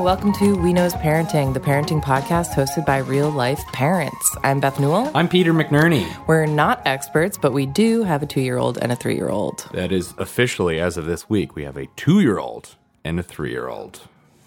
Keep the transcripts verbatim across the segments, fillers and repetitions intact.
welcome to We Knows Parenting, the parenting podcast hosted by real-life parents. I'm Beth Newell. I'm Peter McNerney. We're not experts, but we do have a two-year-old and a three-year-old. That is officially, as of this week, we have a two-year-old and a three-year-old.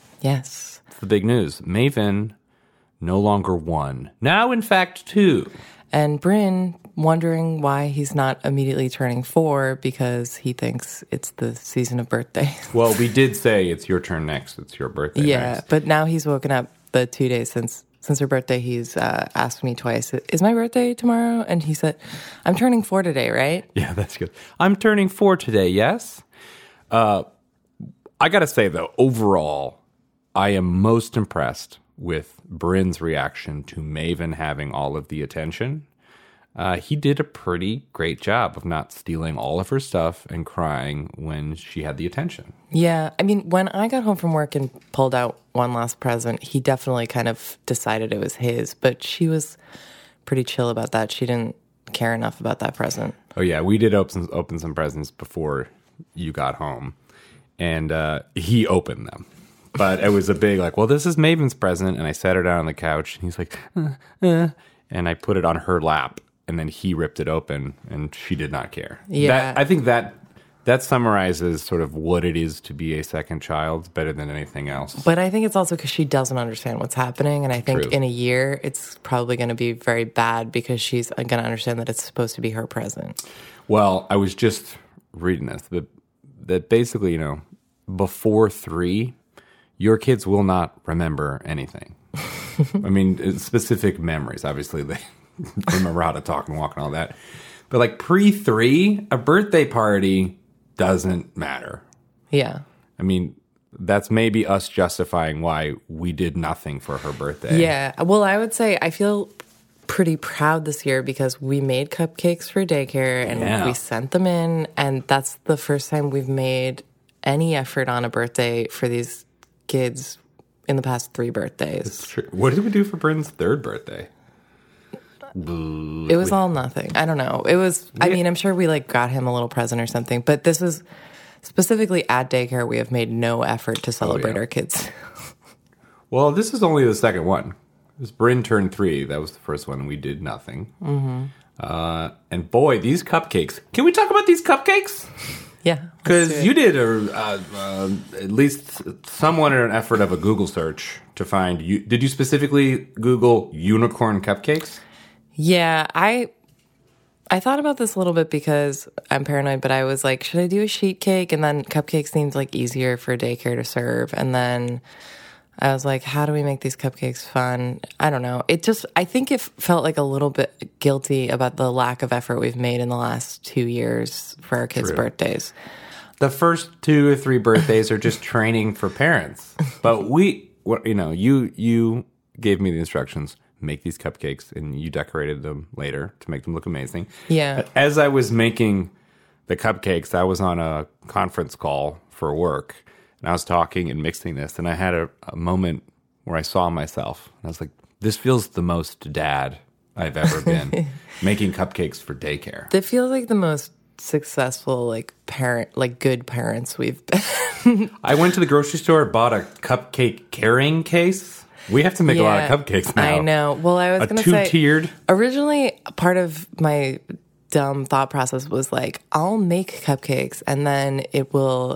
Yes. It's the big news. Maven, no longer one. Now, in fact, two. And Bryn wondering why he's not immediately turning four because he thinks it's the season of birthdays. Well, we did say it's your turn next. It's your birthday Yeah, next. but now he's woken up the two days since since her birthday. He's uh, asked me twice, is my birthday tomorrow? And he said, I'm turning four today, right? Yeah, that's good. I'm turning four today, yes? Uh, I got to say, though, overall, I am most impressed with Bryn's reaction to Maven having all of the attention. Uh, he did a pretty great job of not stealing all of her stuff and crying when she had the attention. Yeah. I mean, when I got home from work and pulled out one last present, he definitely kind of decided it was his, but she was pretty chill about that. She didn't care enough about that present. Oh, yeah. We did open, open some presents before you got home, and uh, he opened them. But it was a big, like, well, this is Maven's present. And I sat her down on the couch. And he's like, uh, uh, and I put it on her lap. And then he ripped it open. And she did not care. Yeah. That, I think that that summarizes sort of what it is to be a second child better than anything else. But I think it's also because she doesn't understand what's happening. And I think True. in a year, it's probably going to be very bad because she's going to understand that it's supposed to be her present. Well, I was just reading this. That, that basically, you know, before three... your kids will not remember anything. I mean, specific memories. Obviously, they remember how to talk and walk and all that. But like pre-three, a birthday party doesn't matter. Yeah. I mean, that's maybe us justifying why we did nothing for her birthday. Yeah. Well, I would say I feel pretty proud this year because we made cupcakes for daycare and Yeah. we sent them in. And that's the first time we've made any effort on a birthday for these kids in the past three birthdays. It's true. What did we do for Bryn's third birthday? It was all nothing. I don't know. It was, I mean, I'm sure we like got him a little present or something, but this was specifically at daycare. We have made no effort to celebrate yeah. our kids. Well, this is only the second one. This Bryn turned three. That was the first one. We did nothing. Mm-hmm. Uh, and boy, these cupcakes. Can we talk about these cupcakes? Yeah. Because you did a, uh, uh, at least somewhat an effort of a Google search to find, you. Did you specifically Google unicorn cupcakes? Yeah, I I thought about this a little bit because I'm paranoid, but I was like, should I do a sheet cake? And then cupcakes seemed like easier for daycare to serve. And then I was like, how do we make these cupcakes fun? I don't know. It just, I think it felt like a little bit guilty about the lack of effort we've made in the last two years for our kids' True. birthdays. The first two or three birthdays are just training for parents. But we, you know, you you gave me the instructions. Make these cupcakes, and you decorated them later to make them look amazing. Yeah. As I was making the cupcakes, I was on a conference call for work, and I was talking and mixing this, and I had a, a moment where I saw myself. And I was like, this feels the most dad I've ever been, making cupcakes for daycare. It feels like the most successful, like, parent, like, good parents we've been. I went to the grocery store, bought a cupcake carrying case. We have to make Yeah, a lot of cupcakes now. I know. Well, I was A going to say, two-tiered? originally, part of my dumb thought process was like, I'll make cupcakes and then it will,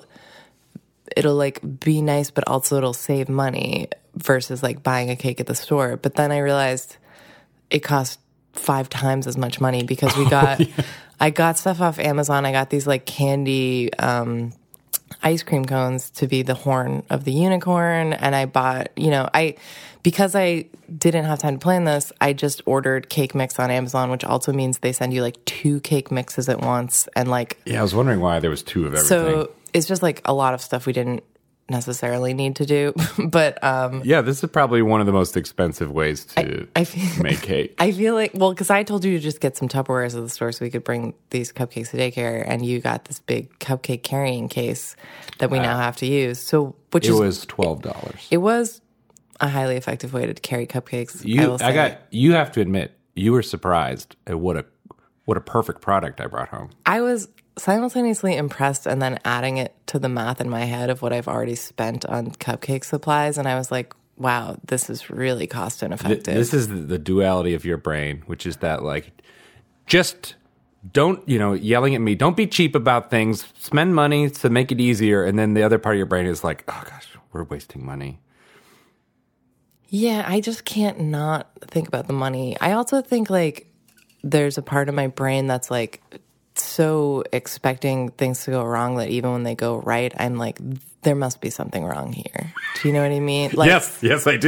it'll like be nice, but also it'll save money versus like buying a cake at the store. But then I realized it cost five times as much money because we got, oh, yeah. I got stuff off Amazon. I got these like candy, um, ice cream cones to be the horn of the unicorn. And I bought, you know, I, because I didn't have time to plan this, I just ordered cake mix on Amazon, which also means they send you like two cake mixes at once. And like, yeah, I was wondering why there was two of everything. So it's just like a lot of stuff we didn't necessarily need to do. But, um, yeah, this is probably one of the most expensive ways to I, I feel, make cake. I feel like, well, because I told you to just get some Tupperwares at the store so we could bring these cupcakes to daycare, and you got this big cupcake carrying case that we uh, now have to use. So, which it is, was twelve dollars. It was a highly effective way to carry cupcakes. You, I, will say. I got. You have to admit, you were surprised at what a what a perfect product I brought home. I was simultaneously impressed and then adding it to the math in my head of what I've already spent on cupcake supplies. And I was like, wow, this is really cost ineffective. This is the duality of your brain, which is that, like, just don't, you know, yelling at me, don't be cheap about things, spend money to make it easier. And then the other part of your brain is like, oh gosh, we're wasting money. Yeah, I just can't not think about the money. I also think, like, there's a part of my brain that's, like, so expecting things to go wrong that even when they go right, I'm like, there must be something wrong here. Do you know what I mean? Like, yes, yes, I do.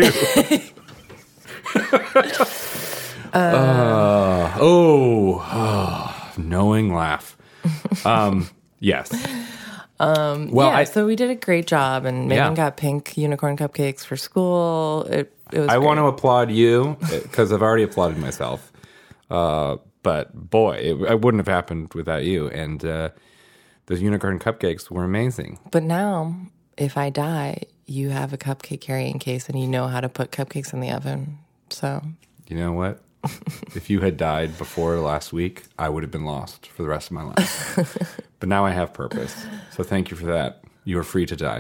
uh, uh, oh, oh, knowing laugh. Um, yes. Um, well, yeah, I, so we did a great job, and Megan yeah. got pink unicorn cupcakes for school. It, it was I great. want to applaud you because I've already applauded myself. Uh, but boy, it, it wouldn't have happened without you. And uh, those unicorn cupcakes were amazing. But now, if I die, you have a cupcake carrying case, and you know how to put cupcakes in the oven. So, you know what? If you had died before last week, I would have been lost for the rest of my life. But now I have purpose. So thank you for that. You are free to die.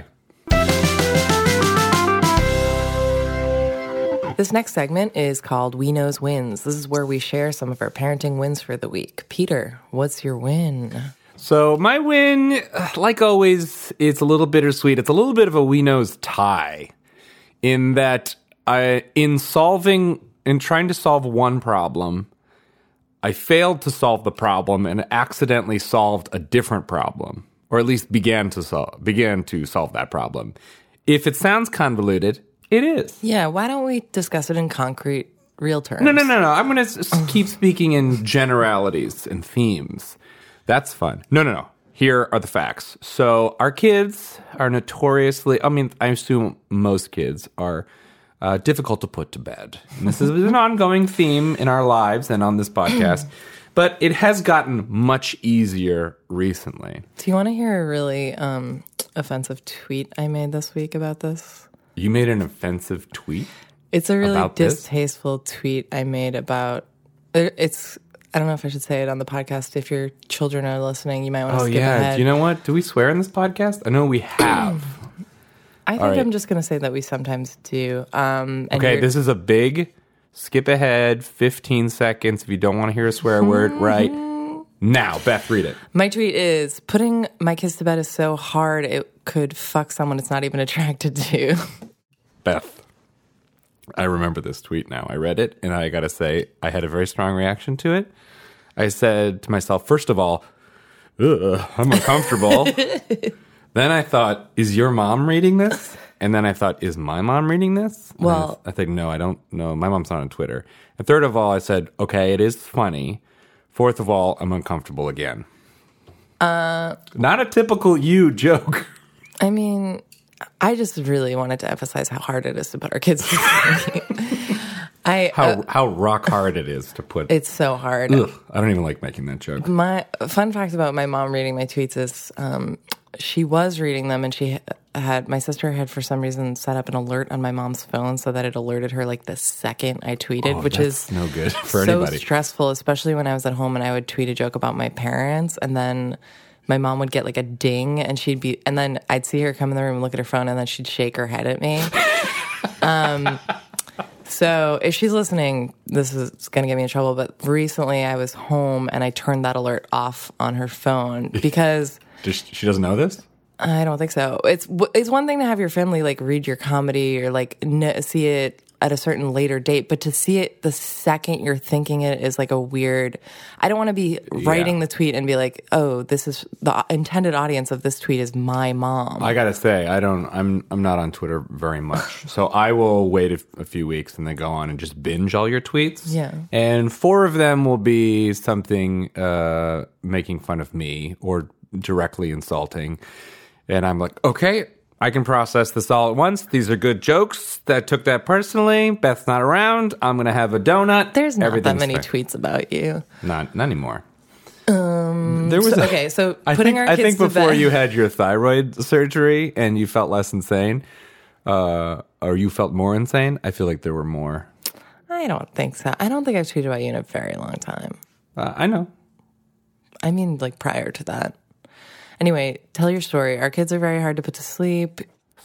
This next segment is called We Knows Wins. This is where we share some of our parenting wins for the week. Peter, what's your win? So my win, like always, it's a little bittersweet. It's a little bit of a We Knows tie in that I, in solving, in trying to solve one problem, I failed to solve the problem and accidentally solved a different problem, or at least began to solve, began to solve that problem. If it sounds convoluted, it is. Yeah, why don't we discuss it in concrete, real terms? No, no, no, no. I'm going to keep speaking in generalities and themes. That's fun. No, no, no. Here are the facts. So our kids are notoriously, I mean, I assume most kids are uh, difficult to put to bed. And this is an ongoing theme in our lives and on this podcast. But it has gotten much easier recently. Do you want to hear a really um, offensive tweet I made this week about this? You made an offensive tweet? It's a really about this? distasteful tweet I made about, it's, I don't know if I should say it on the podcast. If your children are listening, you might want to Oh, skip yeah. ahead. Do you know what? Do we swear in this podcast? I know we have. I think right. I'm just going to say that we sometimes do. Um, and Okay, you're- this is a big skip ahead, fifteen seconds. If you don't want to hear a swear word, right now, Beth, read it. My tweet is, putting my kids to bed is so hard it could fuck someone it's not even attracted to. Beth, I remember this tweet now. I read it, and I got to say, I had a very strong reaction to it. I said to myself, first of all, ugh, I'm uncomfortable. Then I thought, is your mom reading this? And then I thought, is my mom reading this? And Well- I, I think, no, I don't know. My mom's not on Twitter. And third of all, I said, okay, it is funny. Fourth of all, I'm uncomfortable again. Uh, Not a typical you joke. I mean, I just really wanted to emphasize how hard it is to put our kids to sleep. I, How uh, how rock hard it is to put. it's so hard. Ugh, I don't even like making that joke. My fun fact about my mom reading my tweets is um, she was reading them, and she had, my sister had for some reason set up an alert on my mom's phone so that it alerted her like the second I tweeted, Oh, which that's is no good for so anybody. stressful, especially when I was at home and I would tweet a joke about my parents, and then my mom would get like a ding, and she'd be, and then I'd see her come in the room and look at her phone, and then she'd shake her head at me. um, so if she's listening, this is going to get me in trouble. But recently, I was home and I turned that alert off on her phone because Does she, she doesn't know this? I don't think so. It's it's one thing to have your family like read your comedy or like n- see it at a certain later date, but to see it the second you're thinking it is like a weird. I don't want to be writing Yeah. the tweet and be like, "Oh, this is the intended audience of this tweet is my mom." I gotta say, I don't. I'm I'm not on Twitter very much, so I will wait a, a few weeks and then go on and just binge all your tweets. Yeah. And four of them will be something uh, making fun of me or directly insulting, and I'm like, okay, I can process this all at once. These are good jokes. That took that personally. Beth's not around. I'm gonna have a donut. There's not that Everything's many fine. tweets about you. Not not anymore. Um, there was So, a- okay, so I putting think, our I kids think to before bed. you had your thyroid surgery and you felt less insane, uh, or you felt more insane. I feel like there were more. I don't think so. I don't think I've tweeted about you in a very long time. Uh, I know. I mean, like prior to that. Anyway, tell your story. Our kids are very hard to put to sleep.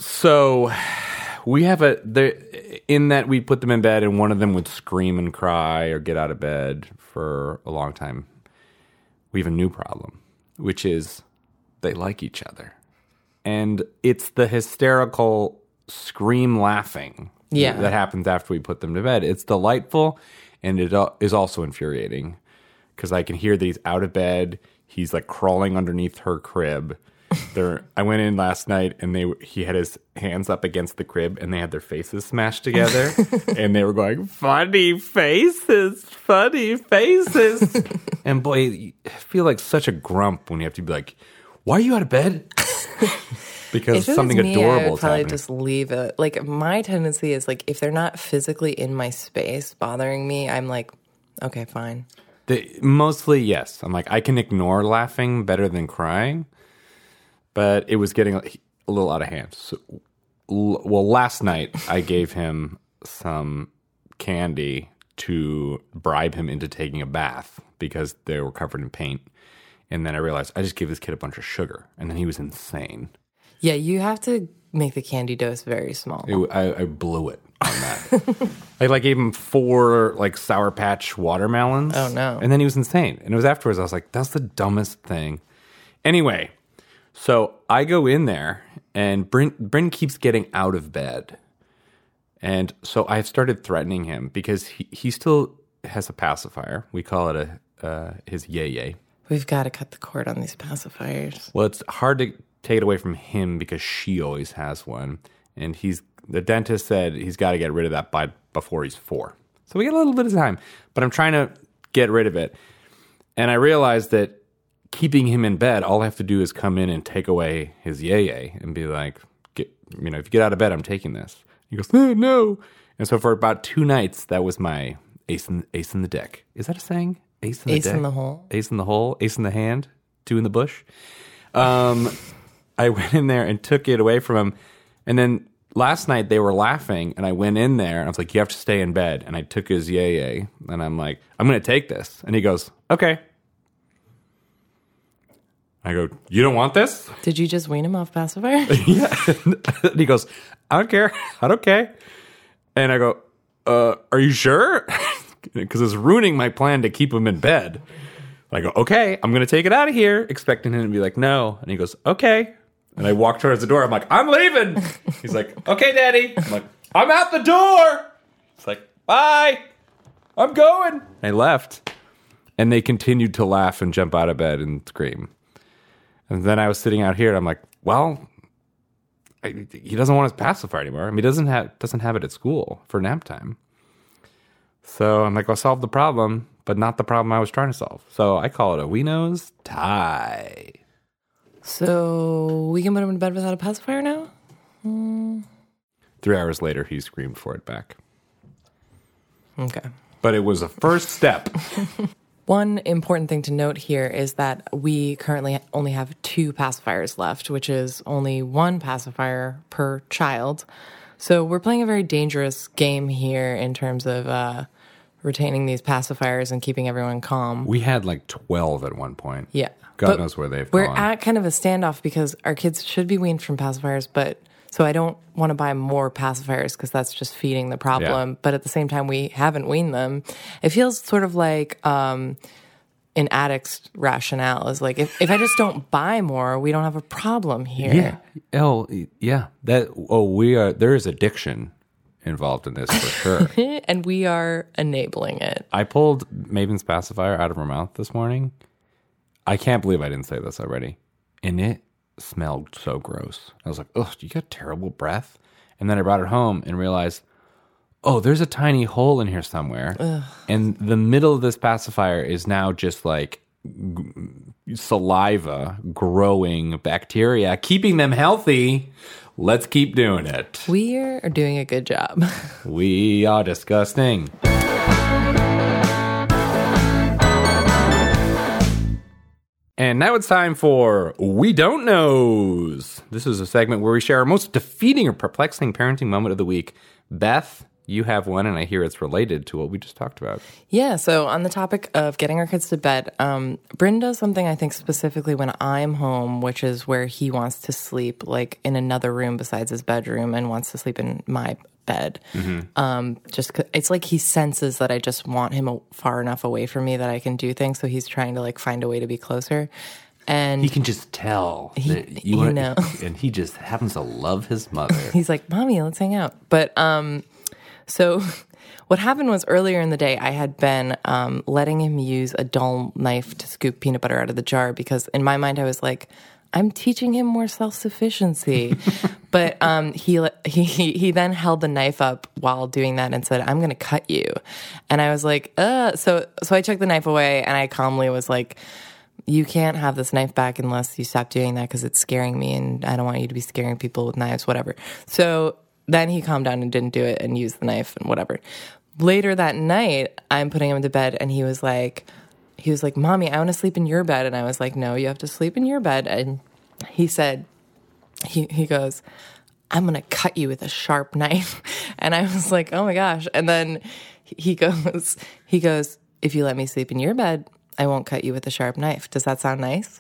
So we have a, there, in that we put them in bed and one of them would scream and cry or get out of bed for a long time. We have a new problem, which is they like each other. And it's the hysterical scream laughing yeah. that happens after we put them to bed. It's delightful, and it is also infuriating because I can hear that he's out of bed. He's like crawling underneath her crib. There, I went in last night, and they he had his hands up against the crib, and they had their faces smashed together, and they were going, funny faces, funny faces. And boy, I feel like such a grump when you have to be like, why are you out of bed? Because if something it was me, adorable I would is probably happening. just leave it. Like, my tendency is, like, if they're not physically in my space bothering me, I'm like, okay, fine. The, mostly, yes. I'm like, I can ignore laughing better than crying. But it was getting a little out of hand. So, well, last night I gave him some candy to bribe him into taking a bath because they were covered in paint. And then I realized I just gave this kid a bunch of sugar. And then he was insane. Yeah, you have to make the candy dose very small. It, I, I blew it on that. I like gave him four like Sour Patch watermelons. Oh, no. And then he was insane. And it was afterwards I was like, that's the dumbest thing. Anyway. So I go in there, and Bryn, Bryn keeps getting out of bed. And so I've started threatening him because he, he still has a pacifier. We call it a uh, his yay-yay. We've got to cut the cord on these pacifiers. Well, it's hard to take it away from him because she always has one. And he's the dentist said he's got to get rid of that by before he's four. So we got a little bit of time. But I'm trying to get rid of it. And I realized that keeping him in bed, all I have to do is come in and take away his yay-yay and be like, get, you know, if you get out of bed, I'm taking this. He goes, no, no. And so for about two nights, that was my ace in, ace in the deck. Is that a saying? Ace in the Ace deck? in the hole. Ace in the hole, ace in the hand, two in the bush. Um, I went in there and took it away from him. And then last night they were laughing, and I went in there, and I was like, you have to stay in bed. And I took his yay-yay, and I'm like, I'm going to take this. And he goes, okay. I go, you don't want this? Did you just wean him off pacifier? Yeah. And he goes, I don't care. I don't care. And I go, uh, are you sure? Because it's ruining my plan to keep him in bed. I go, okay, I'm going to take it out of here, expecting him to be like, no. And he goes, okay. And I walk towards the door. I'm like, I'm leaving. He's like, okay, Daddy. I'm like, I'm out the door. It's like, bye. I'm going. And I left. And they continued to laugh and jump out of bed and scream. And then I was sitting out here, and I'm like, well, I, he doesn't want his pacifier anymore. I mean, he doesn't have, doesn't have it at school for nap time. So I'm like, I'll solve the problem, but not the problem I was trying to solve. So I call it a Wienos tie. So we can put him in bed without a pacifier now? Mm. Three hours later, he screamed for it back. Okay. But it was a first step. One important thing to note here is that we currently only have two pacifiers left, which is only one pacifier per child. So we're playing a very dangerous game here in terms of uh, retaining these pacifiers and keeping everyone calm. We had like twelve at one point. Yeah. God but knows where they've we're gone. We're at kind of a standoff because our kids should be weaned from pacifiers, but so I don't want to buy more pacifiers because that's just feeding the problem. Yeah. But at the same time, we haven't weaned them. It feels sort of like um, an addict's rationale is like, if, if I just don't buy more, we don't have a problem here. Yeah. Oh, yeah. That. Oh, we are. There is addiction involved in this for sure. And we are enabling it. I pulled Maven's pacifier out of her mouth this morning. I can't believe I didn't say this already. And it smelled so gross. I was like, ugh, you got terrible breath? And then I brought it home and realized, oh, there's a tiny hole in here somewhere. Ugh. And the middle of this pacifier is now just like g- saliva growing bacteria, keeping them healthy. Let's keep doing it. We are doing a good job. We are disgusting. And now it's time for We Don't Knows. This is a segment where we share our most defeating or perplexing parenting moment of the week. Beth, you have one, and I hear it's related to what we just talked about. Yeah, so on the topic of getting our kids to bed, um, Bryn does something I think specifically when I'm home, which is where he wants to sleep like in another room besides his bedroom and wants to sleep in my bed. Mm-hmm. Um, just it's like he senses that I just want him far enough away from me that I can do things, so he's trying to like find a way to be closer. And he can just tell he, that you, you wanna, know, and he just happens to love his mother. He's like, "Mommy, let's hang out." But um, so what happened was earlier in the day, I had been um, letting him use a dull knife to scoop peanut butter out of the jar because in my mind I was like, I'm teaching him more self-sufficiency. But um, he, he he then held the knife up while doing that and said, "I'm going to cut you." And I was like, "Uh." So so I took the knife away and I calmly was like, "You can't have this knife back unless you stop doing that because it's scaring me and I don't want you to be scaring people with knives, whatever." So then he calmed down and didn't do it and used the knife and whatever. Later that night, I'm putting him to bed and he was like, he was like, "Mommy, I want to sleep in your bed." And I was like, "No, you have to sleep in your bed." And he said, he, he goes, "I'm going to cut you with a sharp knife." And I was like, "Oh my gosh." And then he goes, he goes, "If you let me sleep in your bed, I won't cut you with a sharp knife. Does that sound nice?"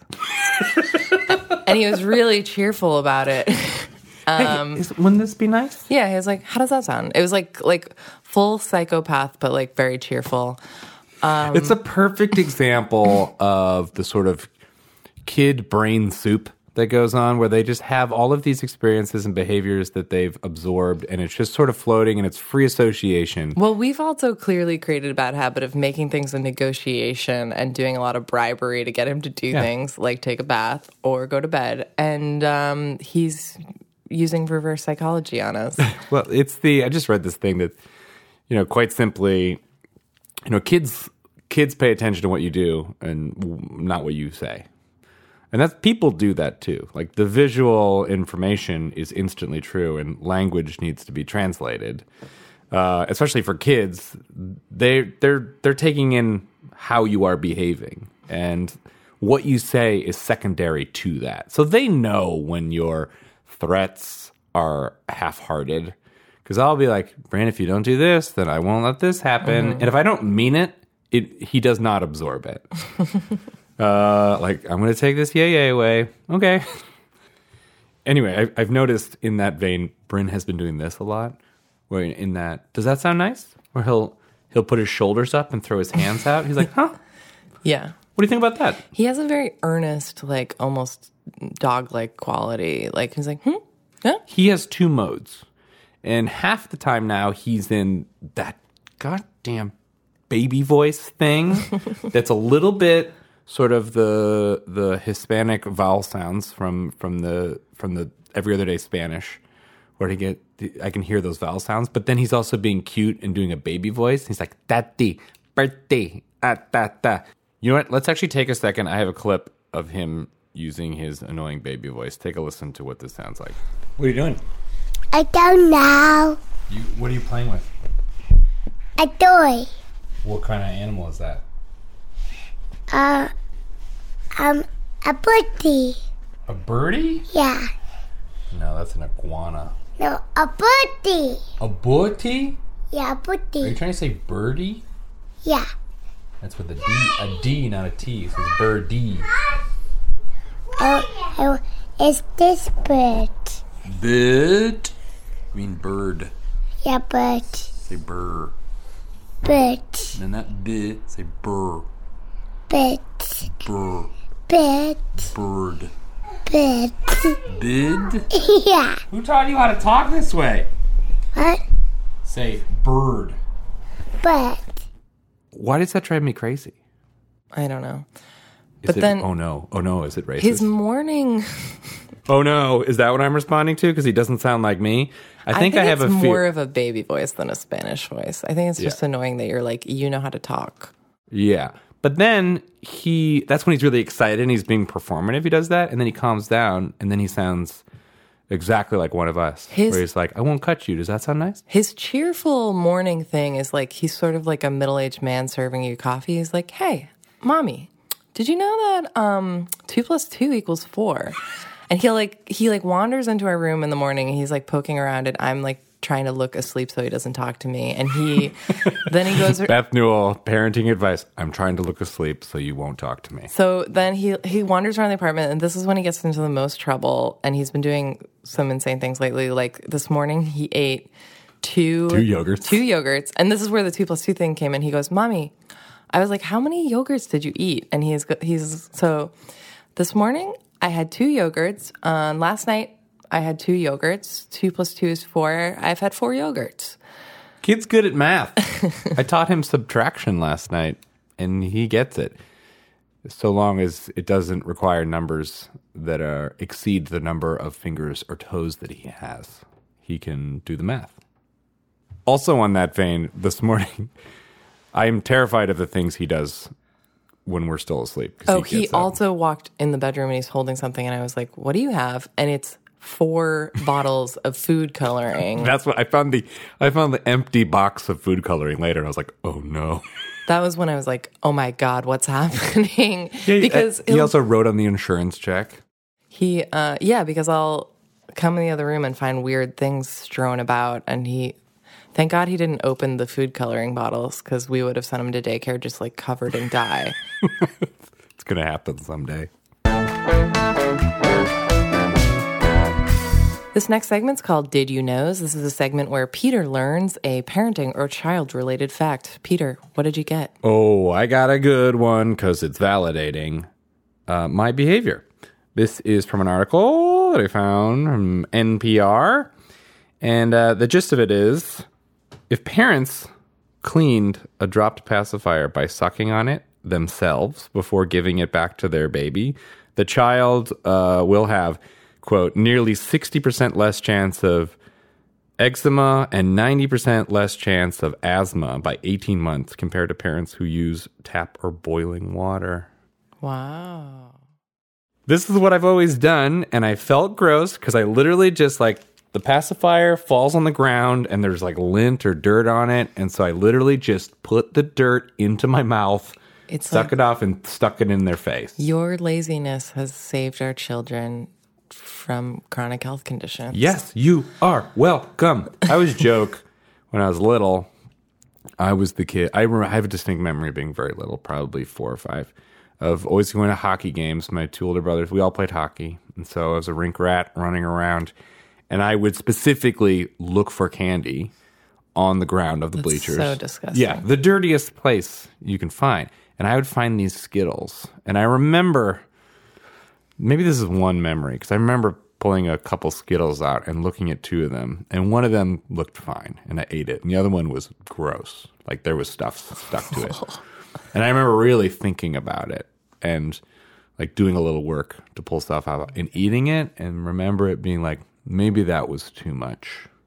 And he was really cheerful about it. Um, hey, is, wouldn't this be nice? Yeah, he was like, "How does that sound?" It was like like full psychopath, but like very cheerful. Um, it's a perfect example of the sort of kid brain soup that goes on where they just have all of these experiences and behaviors that they've absorbed and it's just sort of floating and it's free association. Well, we've also clearly created a bad habit of making things a negotiation and doing a lot of bribery to get him to do yeah. things like take a bath or go to bed. And um, he's using reverse psychology on us. Well, it's the, I just read this thing that, you know, quite simply, you know, kids, kids pay attention to what you do and not what you say. And that's, people do that too. Like the visual information is instantly true and language needs to be translated. Uh, especially for kids, they they're they're taking in how you are behaving and what you say is secondary to that. So they know when your threats are half-hearted. Because I'll be like, "Bryn, if you don't do this, then I won't let this happen." Mm-hmm. And if I don't mean it, it he does not absorb it. Uh, like, "I'm going to take this yay yay away." Okay. Anyway, I, I've noticed in that vein, Bryn has been doing this a lot. Where in that, does that sound nice? Where he'll he'll put his shoulders up and throw his hands out. He's like, "Huh? Yeah. What do you think about that?" He has a very earnest, like almost dog-like quality. Like he's like, "Hmm, yeah." He has two modes, and half the time now he's in that goddamn baby voice thing. That's a little bit. Sort of the the Hispanic vowel sounds from from the from the Every Other Day Spanish, where he get I can hear those vowel sounds. But then he's also being cute and doing a baby voice. He's like "Tati, birthday, ah, ta, ta." You know what? Let's actually take a second. I have a clip of him using his annoying baby voice. Take a listen to what this sounds like. What are you doing? I don't know. You what are you playing with? A toy. What kind of animal is that? Uh, um, a birdie. A birdie? Yeah. No, that's an iguana. No, a birdie. A birdie? Yeah, a birdie. Are you trying to say birdie? Yeah. That's with a D, a D, not a T. So it's birdie. Oh, oh, it's this bird. Bird? I mean bird. Yeah, bird. Say burr. Bird. And not b. Say burr. Bird. Burr. Bird. Bird. Bird. Bid? Yeah. Who taught you how to talk this way? What? Say bird. Bird. Why does that drive me crazy? I don't know. Is But it, then oh no, oh no, is it racist? his morning. Oh no, is that what I'm responding to? Because he doesn't sound like me. I think I, think have it's a fear. more of a baby voice than a Spanish voice. I think it's just Yeah. annoying that you're like, you know how to talk. Yeah. But then he, that's when he's really excited and he's being performative. He does that. And then he calms down and then he sounds exactly like one of us. His- where he's like, "I won't cut you." Does that sound nice? His cheerful morning thing is like he's sort of like a middle-aged man serving you coffee. He's like, "Hey, mommy, did you know that um, two plus two equals four?" And he like he like wanders into our room in the morning and he's like poking around and I'm like trying to look asleep so he doesn't talk to me. And he, then he goes, Beth Newell, parenting advice. I'm trying to look asleep so you won't talk to me. so then he, he wanders around the apartment, and this is when he gets into the most trouble. And he's been doing some insane things lately. Like this morning, he ate two, Two yogurts. two yogurts. And this is where the two plus two thing came in. He goes, Mommy, I was like, how many yogurts did you eat? And he's, he's, so this morning I had two yogurts. Um, last night I had two yogurts. Two plus two is four. I've had four yogurts. Kid's good at math. I taught him subtraction last night, and he gets it. So long as it doesn't require numbers that are exceed the number of fingers or toes that he has, he can do the math. Also on that vein, this morning, I am terrified of the things he does when we're still asleep. 'cause Oh, he, gets up. also walked in the bedroom and he's holding something, and I was like, what do you have? And it's four bottles of food coloring. That's what I found the I found the empty box of food coloring later, and I was like, oh no. That was when I was like, oh my God, what's happening? Yeah, because he he'll- also wrote on the insurance check. he, uh, yeah, because I'll come in the other room and find weird things strewn about, and he, thank God he didn't open the food coloring bottles, because we would have sent him to daycare just like covered in dye. It's gonna happen someday. This next segment's called Did You Knows? This is a segment where Peter learns a parenting or child-related fact. Peter, what did you get? Oh, I got a good one because it's validating uh, my behavior. This is from an article that I found from N P R. And uh, the gist of it is, if parents cleaned a dropped pacifier by sucking on it themselves before giving it back to their baby, the child uh, will have, quote, nearly sixty percent less chance of eczema and ninety percent less chance of asthma by eighteen months compared to parents who use tap or boiling water. Wow. This is what I've always done, and I felt gross because I literally just like, the pacifier falls on the ground and there's like lint or dirt on it, and so I literally just put the dirt into my mouth, It's suck like it off, and stuck it in their face. your laziness has saved our children from chronic health conditions. Yes, you are welcome. I always joke when I was little, I was the kid. I remember I have a distinct memory of being very little, probably four or five, of always going to hockey games. My two older brothers, we all played hockey. And so I was a rink rat running around. And I would specifically look for candy on the ground of the That's bleachers. so disgusting. Yeah, the dirtiest place you can find. And I would find these Skittles. And I remember, maybe this is one memory, because I remember pulling a couple Skittles out and looking at two of them. And one of them looked fine, and I ate it. And the other one was gross. Like there was stuff stuck to it. And I remember really thinking about it and like doing a little work to pull stuff out and eating it, and remember it being like, maybe that was too much.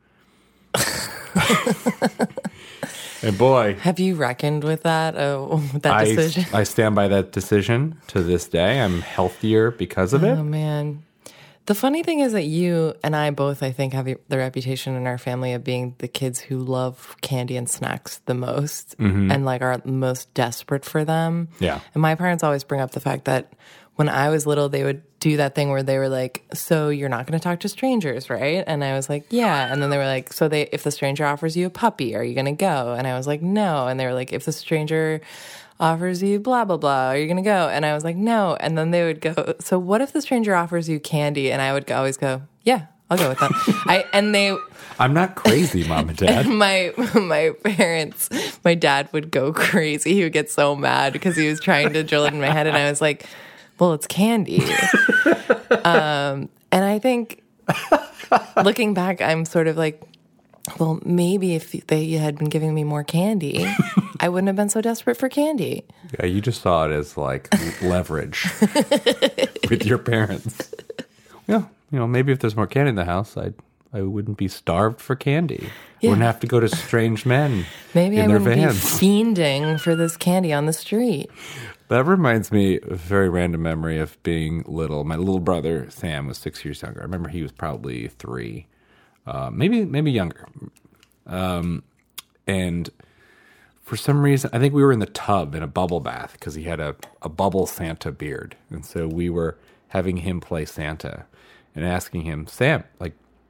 And boy, Have you reckoned with that? Oh, that I, decision. I stand by that decision to this day. I'm healthier because of it. Oh man. The funny thing is that you and I both, I think, have the reputation in our family of being the kids who love candy and snacks the most and like are most desperate for them. Yeah. And my parents always bring up the fact that when I was little, they would do that thing where they were like, so you're not going to talk to strangers, right? And I was like, yeah. And then they were like, so they, if the stranger offers you a puppy, are you going to go? And I was like, no. And they were like, if the stranger offers you blah, blah, blah, are you going to go? And I was like, no. And then they would go, so what if the stranger offers you candy? And I would always go, yeah, I'll go with that. I And they... I'm not crazy, Mom and Dad. my my parents, my dad would go crazy. He would get so mad because he was trying to drill it in my head. And I was like, well, it's candy. um, and I think looking back, I'm sort of like, well, maybe if they had been giving me more candy, I wouldn't have been so desperate for candy. Yeah, you just saw it as like leverage with your parents. Yeah, you know, maybe if there's more candy in the house, I'd I wouldn't be starved for candy. Yeah. Wouldn't have to go to strange men Maybe in I their wouldn't vans. be fiending for this candy on the street. That reminds me of a very random memory of being little. My little brother, Sam, was six years younger. I remember he was probably three, uh, maybe maybe younger. Um, and for some reason, I think we were in the tub in a bubble bath because he had a, a bubble Santa beard. And so we were having him play Santa and asking him, Sam, like,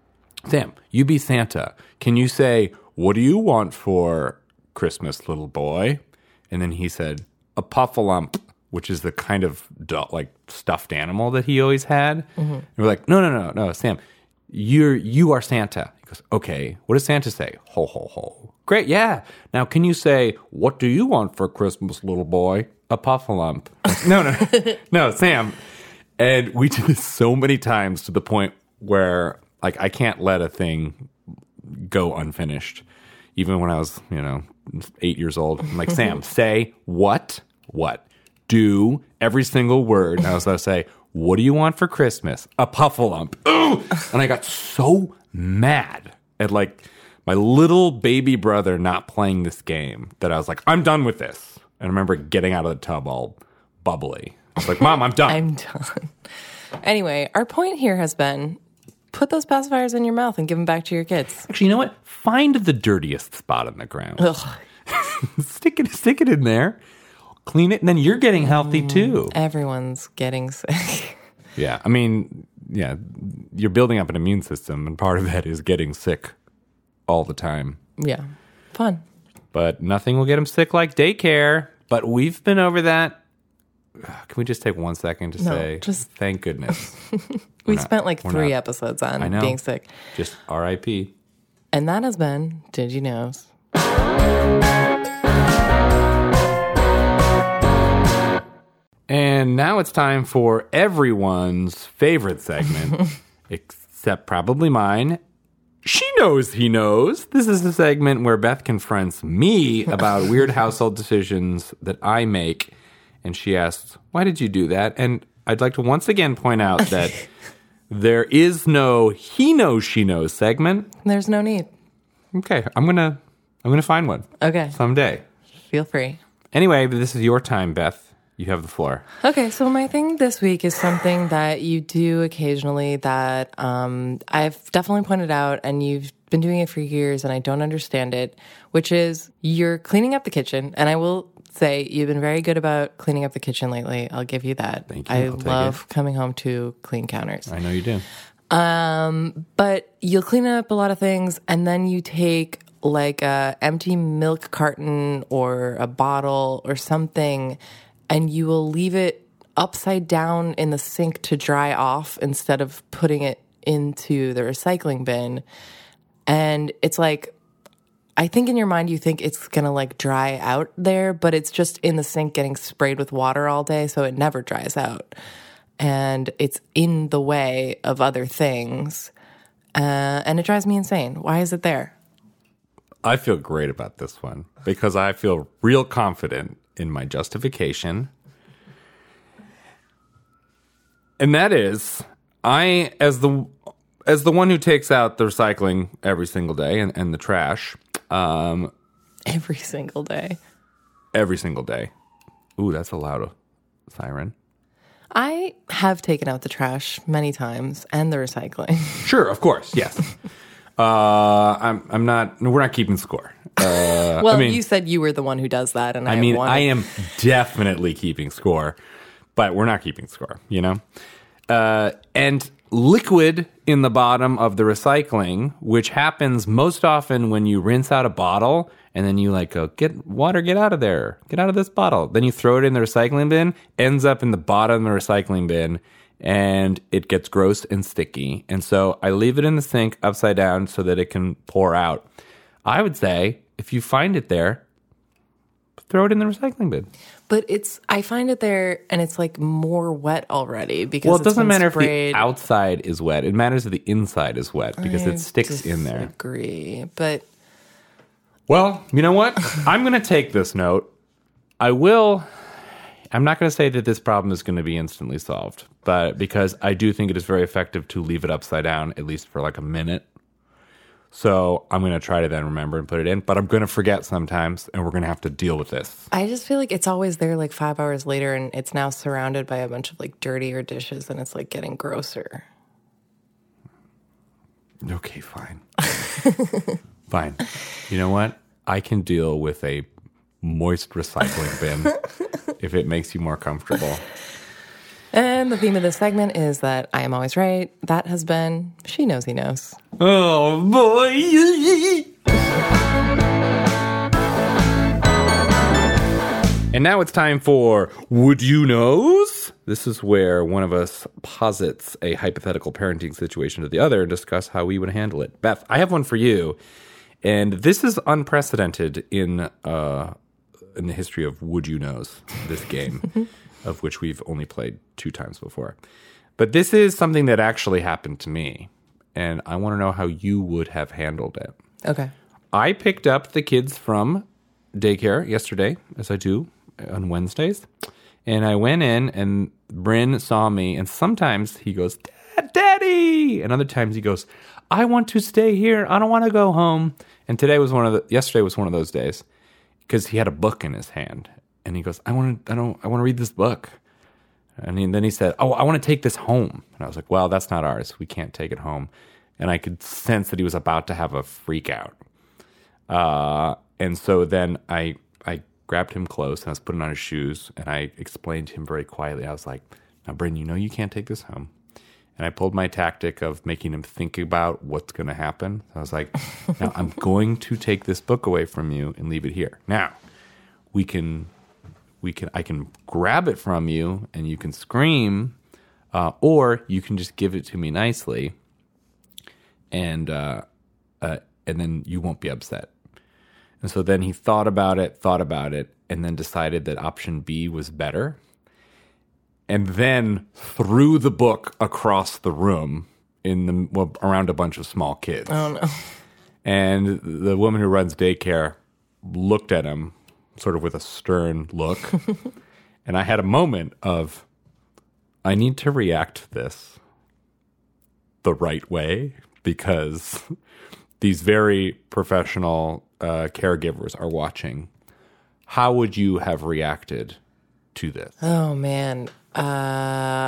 Sam, you be Santa. Can you say, what do you want for Christmas, little boy? And then he said, a puffalump, which is the kind of do- like stuffed animal that he always had. Mm-hmm. And we're like, no, no, no, no, Sam, you're you are Santa. He goes, okay. What does Santa say? Ho, ho, ho. Great, yeah. Now, can you say, what do you want for Christmas, little boy? A puffalump. no, no, no, Sam. And we did this so many times to the point where, like, I can't let a thing go unfinished. Even when I was, you know, eight years old. I'm like, Sam, say what? What? Do every single word. And I was going to say, what do you want for Christmas? A puffalump. Ugh! And I got so mad at, like, my little baby brother not playing this game that I was like, I'm done with this. And I remember getting out of the tub all bubbly. I was like, Mom, I'm done. I'm done. Anyway, our point here has been, put those pacifiers in your mouth and give them back to your kids. Actually, you know what? Find the dirtiest spot on the ground. stick it, stick it in there. Clean it, and then you're getting healthy too. Everyone's getting sick. Yeah, I mean, yeah, you're building up an immune system, and part of that is getting sick all the time. Yeah, fun. But nothing will get them sick like daycare. But we've been over that. Can we just take one second to no, say, just thank goodness. we not, spent like three not, episodes on being sick. Just R I P. And that has been Did You Knows? And now it's time for everyone's favorite segment, except probably mine. She Knows He Knows. This is the segment where Beth confronts me about weird household decisions that I make. And she asks, why did you do that? And I'd like to once again point out that there is no He Knows, She Knows segment. There's no need. Okay, I'm going to I'm gonna find one. Okay. Someday. Feel free. Anyway, this is your time, Beth. You have the floor. Okay, so my thing this week is something that you do occasionally that um, I've definitely pointed out, and you've been doing it for years, and I don't understand it, which is you're cleaning up the kitchen. And I will say you've been very good about cleaning up the kitchen lately. I'll give you that. Thank you. I I'll take love it. coming home to clean counters. I know you do. Um, but you'll clean up a lot of things, and then you take like a empty milk carton or a bottle or something, and you will leave it upside down in the sink to dry off instead of putting it into the recycling bin. And it's like, I think in your mind you think it's going to like dry out there, but it's just in the sink getting sprayed with water all day, so it never dries out. And it's in the way of other things. Uh, and it drives me insane. Why is it there? I feel great about this one because I feel real confident in my justification. And that is, I, as the as the one who takes out the recycling every single day and, and the trash. Um, every single day. Every single day. Ooh, that's a loud siren. I have taken out the trash many times and the recycling. Sure, of course, yes. uh, I'm I'm not. We're not keeping score. Uh, well, I mean, you said you were the one who does that, and I, I mean, wanted... I am definitely keeping score, but we're not keeping score. You know, uh, and liquid in the bottom of the recycling, which happens most often when you rinse out a bottle and then you like go, get water, get out of there, get out of this bottle. Then you throw it in the recycling bin, ends up in the bottom of the recycling bin, and it gets gross and sticky. And so I leave it in the sink upside down so that it can pour out. I would say if you find it there, throw it in the recycling bin. But it's, I find it there and it's like more wet already because well, it it's doesn't been matter sprayed. if the outside is wet. It matters if the inside is wet because I it sticks in there. I agree, but well, you know what? I'm going to take this note. I will. I'm not going to say that this problem is going to be instantly solved, but because I do think it is very effective to leave it upside down at least for like a minute. So I'm going to try to then remember and put it in, but I'm going to forget sometimes, and we're going to have to deal with this. I just feel like it's always there like five hours later, and it's now surrounded by a bunch of like dirtier dishes, and it's like getting grosser. Okay, fine. Fine. You know what? I can deal with a moist recycling bin if it makes you more comfortable. And the theme of this segment is that I am always right. That has been She Knows He Knows. Oh, boy. And now it's time for Would You Knows? This is where one of us posits a hypothetical parenting situation to the other and discuss how we would handle it. Beth, I have one for you. And this is unprecedented in uh, in the history of Would You Knows, this game, of which we've only played two times before. But this is something that actually happened to me. And I want to know how you would have handled it. Okay. I picked up the kids from daycare yesterday, as I do on Wednesdays. And I went in, and Bryn saw me, and sometimes he goes, Dad, Daddy! And other times he goes, I want to stay here. I don't want to go home. And today was one of the, yesterday was one of those days, because he had a book in his hand. And he goes, I want to, I don't, I want to read this book. And he, then he said, oh, I want to take this home. And I was like, well, that's not ours. We can't take it home. And I could sense that he was about to have a freak out. Uh, and so then I, I grabbed him close, and I was putting on his shoes, and I explained to him very quietly. I was like, now, Bryn, you know you can't take this home. And I pulled my tactic of making him think about what's going to happen. I was like, now I'm going to take this book away from you and leave it here. Now, we can, we can, I can grab it from you and you can scream, uh, or you can just give it to me nicely, and uh, uh, and then you won't be upset. And so then he thought about it, thought about it, and then decided that option B was better. And then threw the book across the room in the well, around a bunch of small kids. Oh, no. And the woman who runs daycare looked at him sort of with a stern look. And I had a moment of, I need to react to this the right way, because these very professional uh, caregivers are watching. How would you have reacted to this? Oh, man. Uh,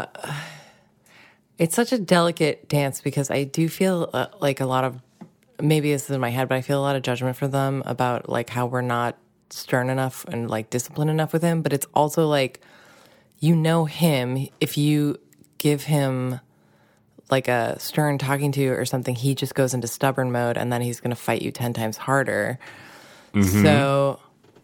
it's such a delicate dance, because I do feel uh, like a lot of, maybe this is in my head, but I feel a lot of judgment for them about like how we're not stern enough and like disciplined enough with him. But it's also like, you know him, if you give him like a stern talking to or something, he just goes into stubborn mode, and then he's going to fight you ten times harder. Mm-hmm. So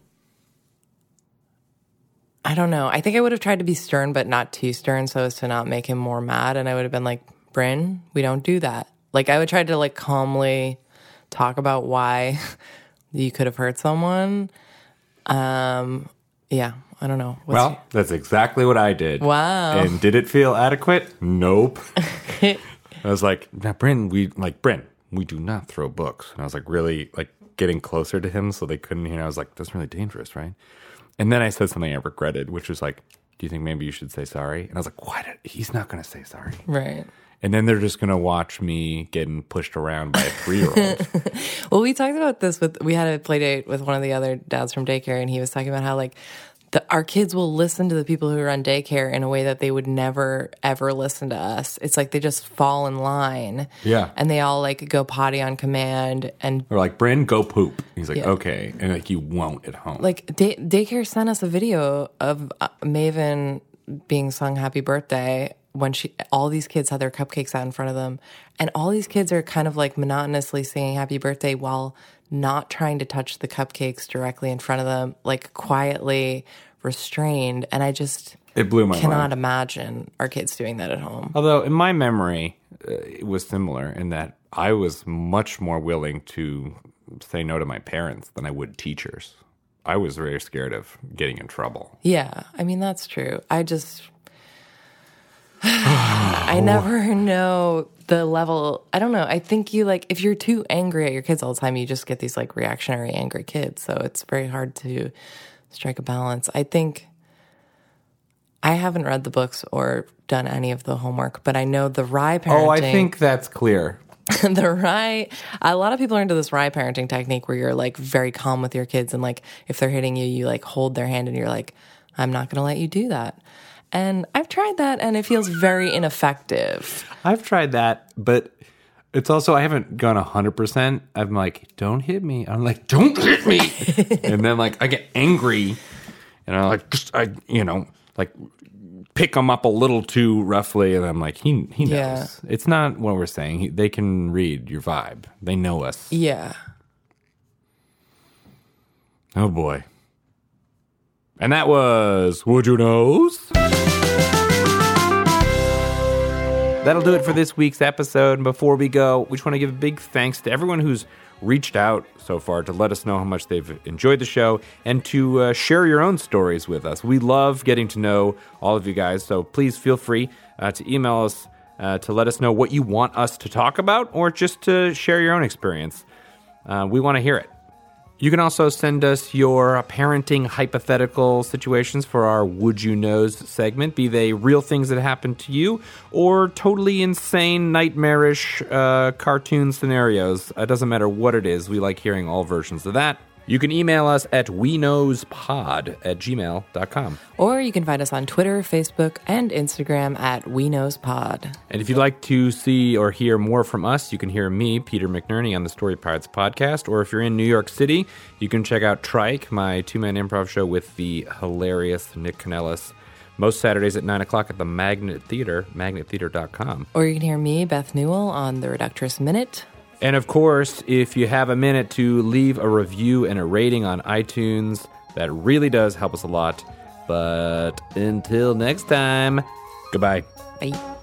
I don't know. I think I would have tried to be stern, but not too stern, so as to not make him more mad. And I would have been like, Bryn, we don't do that. Like, I would try to like calmly talk about why you could have hurt someone. Um, yeah, I don't know. What's well, your... that's exactly what I did. Wow. And did it feel adequate? Nope. I was like, now, Bryn, we like Bryn, we do not throw books. And I was like, really like getting closer to him so they couldn't hear. I was like, that's really dangerous, right? And then I said something I regretted, which was like, do you think maybe you should say sorry? And I was like, what? He's not going to say sorry. Right. And then they're just going to watch me getting pushed around by a three-year-old. Well, we talked about this with, we had a play date with one of the other dads from daycare, and he was talking about how like the, our kids will listen to the people who run daycare in a way that they would never, ever listen to us. It's like they just fall in line. Yeah. And they all like go potty on command. And They're like, Bryn, go poop. He's like, Yeah. okay. And like, you won't at home. like day, daycare sent us a video of uh, Maven being sung happy birthday when she, all these kids had their cupcakes out in front of them. And all these kids are kind of like monotonously singing happy birthday while not trying to touch the cupcakes directly in front of them, like quietly restrained. And I just it blew my cannot mind. imagine our kids doing that at home. Although in my memory, uh, it was similar in that I was much more willing to say no to my parents than I would teachers. I was very scared of getting in trouble. Yeah, I mean, that's true. I just, I never know the level. I don't know. I think you like, if you're too angry at your kids all the time, you just get these like reactionary angry kids. So it's very hard to strike a balance. I think I haven't read the books or done any of the homework, but I know the Rye parenting. Oh, I think that's clear. The Rye, a lot of people are into this Rye parenting technique where you're like very calm with your kids, and like if they're hitting you, you like hold their hand and you're like, I'm not going to let you do that. And I've tried that and it feels very ineffective. I've tried that, but it's also, I haven't gone one hundred percent. I'm like, don't hit me. I'm like, don't hit me. And then like I get angry and I'm like, just, I, you know, like pick them up a little too roughly. And I'm like, he he knows. Yeah. It's not what we're saying. He, they can read your vibe. They know us. Yeah. Oh, boy. And that was Would You Knows? That'll do it for this week's episode. And before we go, we just want to give a big thanks to everyone who's reached out so far to let us know how much they've enjoyed the show and to uh, share your own stories with us. We love getting to know all of you guys, so please feel free uh, to email us uh, to let us know what you want us to talk about or just to share your own experience. Uh, we want to hear it. You can also send us your parenting hypothetical situations for our Would You Knows segment, be they real things that happened to you or totally insane, nightmarish uh, cartoon scenarios. It doesn't matter what it is. We like hearing all versions of that. You can email us at we knows pod at gmail dot com. Or you can find us on Twitter, Facebook, and Instagram at We Knows Pod. And if you'd like to see or hear more from us, you can hear me, Peter McNerney, on the Story Pirates podcast. Or if you're in New York City, you can check out Trike, my two-man improv show with the hilarious Nick Kanellis, most Saturdays at nine o'clock at the Magnet Theater, magnet theater dot com. Or you can hear me, Beth Newell, on The Reductress Minute. And of course, if you have a minute to leave a review and a rating on iTunes, that really does help us a lot. But until next time, goodbye. Bye.